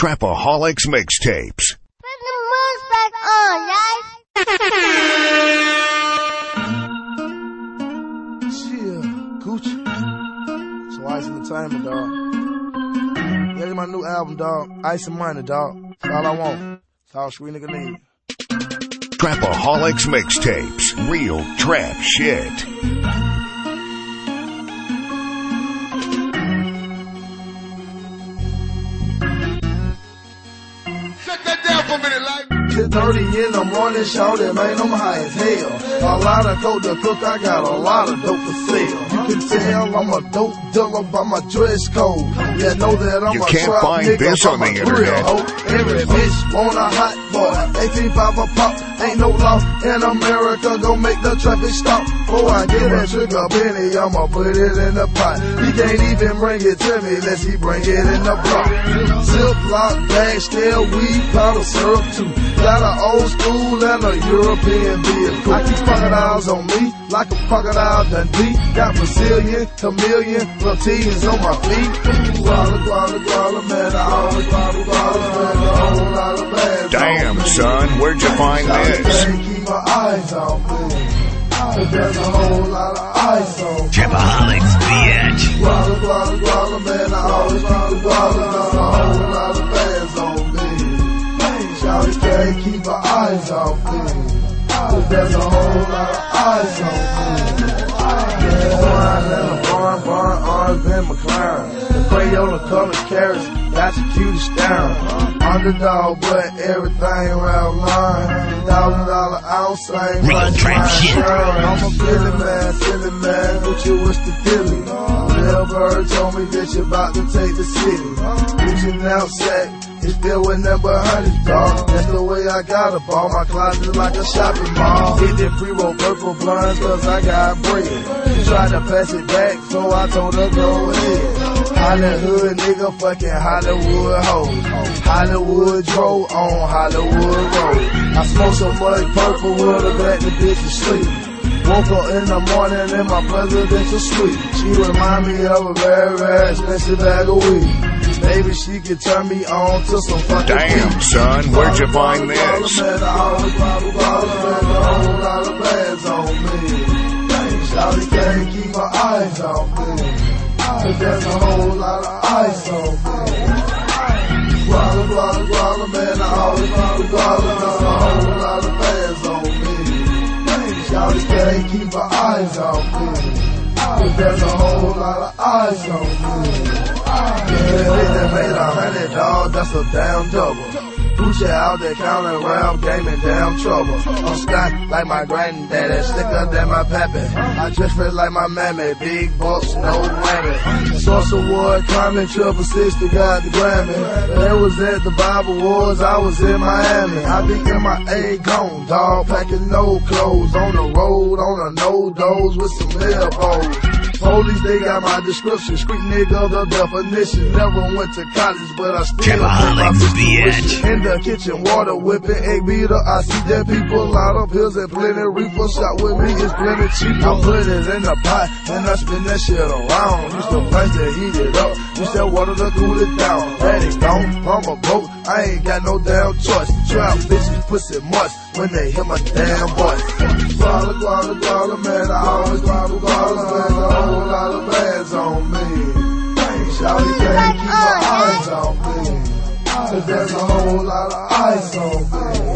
Trapaholics Mixtapes. Put the moves back on, guys. Chill, Gucci. So Ice Entertainment, dog. Yeah, this my new album, dog. Ice and Money, dog. That's all I want. That's all street nigga need. Trapaholics Mixtapes. Real trap shit. Check that down for a minute, like. 10:30 in the morning, shorty, man, I'm high as hell. A lot of coke to cook, I got a lot of dope to sell. You can tell I'm a dope dealer by my dress code. Yeah, know that I'm You a can't trap find nigga this by on the my internet. grill, ho. Every bitch want a hot boy. 18.5 a pop, ain't no law in America, gon' make the traffic stop. Before I get that trigger penny, I'ma put it in the pot. He can't even bring it to me unless he bring it in the block. Ziploc bag, stale weed, powder syrup too. Got an old school and a European vehicle. I keep crocodiles on me like a crocodile Dundee. Got Brazilian, chameleon, reptilians on my feet. Guala, man, I always guala, man, a whole lot of bags. Damn, son, where'd you find this? Can't keep my eyes on me. There's a whole lot of ice on me. Trapaholics, bitch. Guala, man, I always keep the guala, man, a whole lot of bags on me. Shawty can't keep her eyes off me. There's a whole lot of eyes on me. Wine and a barn, orange Ben McLaren. The Crayola color carrots, got your cutest down. Underdog, but everything around line. $1,000 ounce, ain't Real like trap mine. shit. I'm a silly man, what you wish to dilly. Lil Bird told me that you about to take the city. Reaching out sack. It's still with number 100, dog. That's the way I got a ball. My closet like a shopping mall. Hit the pre-roll purple blinds cause I got bread. She tried to pass it back, so I told her go ahead. Hollywood nigga, fucking Hollywood hoes. Hollywood drove on Hollywood Road. I smoked so much purple wood, I bet the bitch is sleep. Woke up in the morning in my presidential suite. She remind me of a very, very expensive bag of weed. Maybe she could turn me on to some fucking Damn, beat. son, where'd you find this? Man, I always bottle, man, a whole lot of bags on me. Shawty can't keep her eyes on me. There's a whole lot of ice on me. Guala, man, I always bottle, man, a whole lot of bags on me. Shawty can't keep her eyes on me. There's a whole lot of eyes on me. Yeah, they made $100, that's a damn double. Gucci out there counting around, gaming damn trouble. I'm stacked like my granddaddy, slicker than my pappy. I just feel like my mammy, big bucks, no whammy. Source award, climbing 660, got the Grammy. They was at the Bible Wars, I was in Miami. I be in my A gone, dog, packing no clothes. On the road, on a no-dose with some elbows. Police, they got my description. Street nigga, the definition. Never went to college, but I still Trapaholics, bitch. In the kitchen, water whipping, egg beater. I see dead people, lot of pills and plenty reefer. Shot with me, it's plenty cheap. I put it in the pot and I spin that shit around. Used to place to heat it up, used that water to cool it down. Had it gone from a boat, I ain't got no damn choice. Trap bitches pussy much when they hear my damn voice. Guala, man, I always guala, man, a whole lot of bags on me. Shawty can't keep her eyes on me. There's a whole lot of ice on me.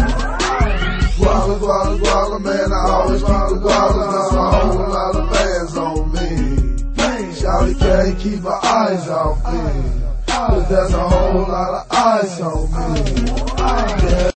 Guala, man, I always guala, man, a whole lot of bags on me. Shawty can't keep her eyes on me. There's a whole lot of ice on me. Yeah.